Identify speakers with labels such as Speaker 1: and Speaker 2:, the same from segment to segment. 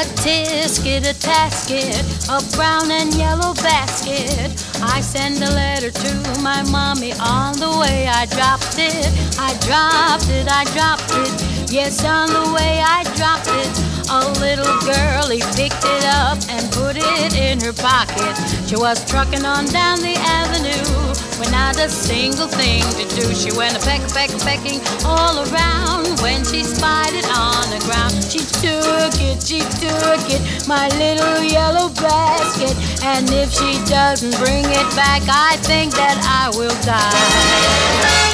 Speaker 1: A tisket, a tasket, a brown and yellow basket. I send a letter to my mommy. On the way I dropped it, I dropped it, I dropped it. Yes, on the way I dropped it. A little girlie picked it up and put it in her pocket. She was trucking on down the avenue with not a single thing to do. She went pecking all around. When she spied it on the ground, she took it, my little yellow basket. And if she doesn't bring it back, I think that I will die.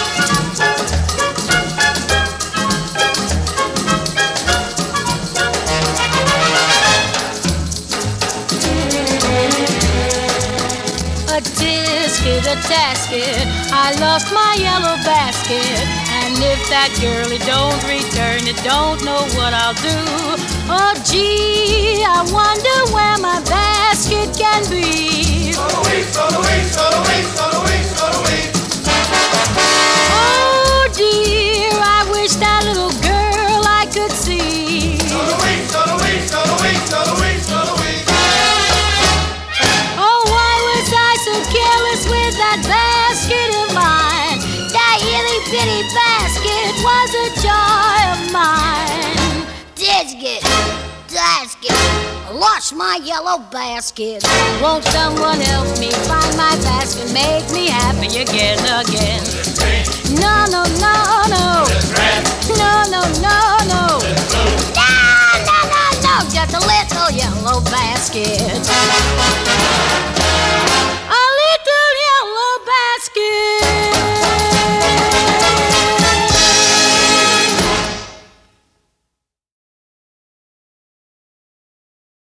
Speaker 1: A tisket, a tasket, I lost my yellow basket. And if that girlie don't return it, don't know what I'll do. Oh gee, I wonder where my basket can be.
Speaker 2: Stole away, stole away, stole away, stole away, stole away.
Speaker 1: Oh dear, I wish that little girl I could see.
Speaker 2: Stole away, stole away, stole away, stole away, stole away.
Speaker 1: So careless with that basket of mine. That itty bitty basket was a joy of mine. Tisket, tasket, lost my yellow basket. Won't someone help me find my basket? Make me happy again. No, no, no, no. No, no, no, no. No, no, no, no. Just a little yellow basket.